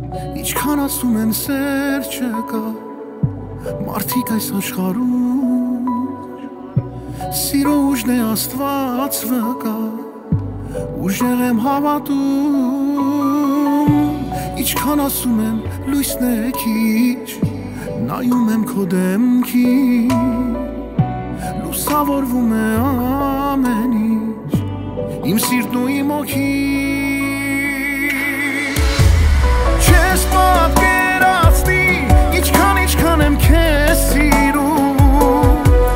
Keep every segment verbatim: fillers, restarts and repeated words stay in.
Ինչքան ասում են սեր չկա, մարդիկ այս աշխարհում, սիրո ուժն է Աստված վկա, ուժեղ եմ հավատում, ինչքան ասում եմ լույսն է քիչ, նայում եմ քո դեմքին, լուսավորվում է ամեն ինչ, իմ սիրտն ու իմ հոգին, չես պատկերացնի, ինչքան ինչքան եմ քեզ սիրում,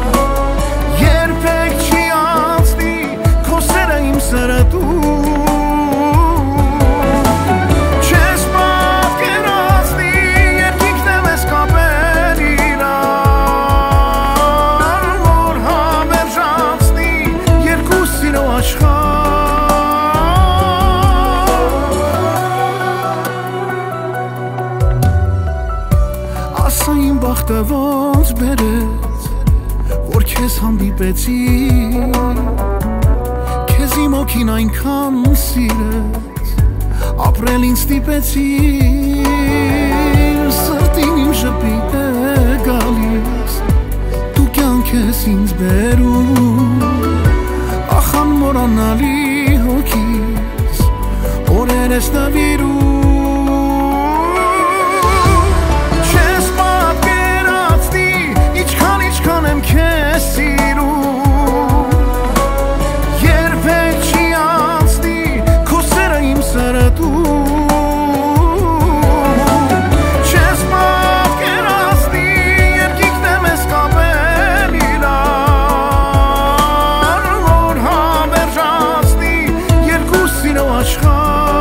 երբեք չի անցնի քո սերը իմ սրտում, չես պատկերացնի, երկինքն եմ ես կապել իրար, որ համերժացնի երկու սիրո աշխարհ. Ասա իմ բախտը ոնց բերեց, որ քեզ հանդիպեցի, քեզ իմ հոգին այնքան սիրեց, ապրել ինձ ստիպեցի, սրտին իմ ժպիտ է գալիս, դու կյանք ես ինձ բերում, ախ անմոռանալի հոգիս, օրեր ես նվիրում. Քեզ սիրում, երբեք չի անցնի քո սերը իմ սրտում, չես պատկերացնի, երկինքն եմ ես կապել իրար, որ համերժացնի երկու սիրո աշխարհ.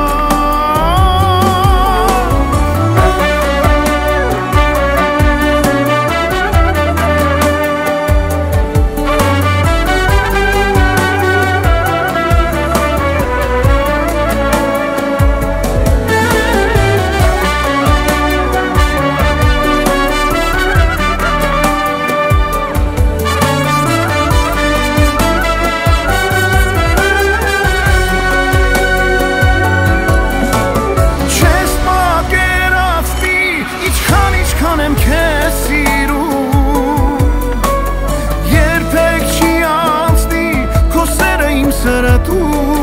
Եմ քեզ սիրում, երբեք չի անցնի քո սերը իմ սրտում.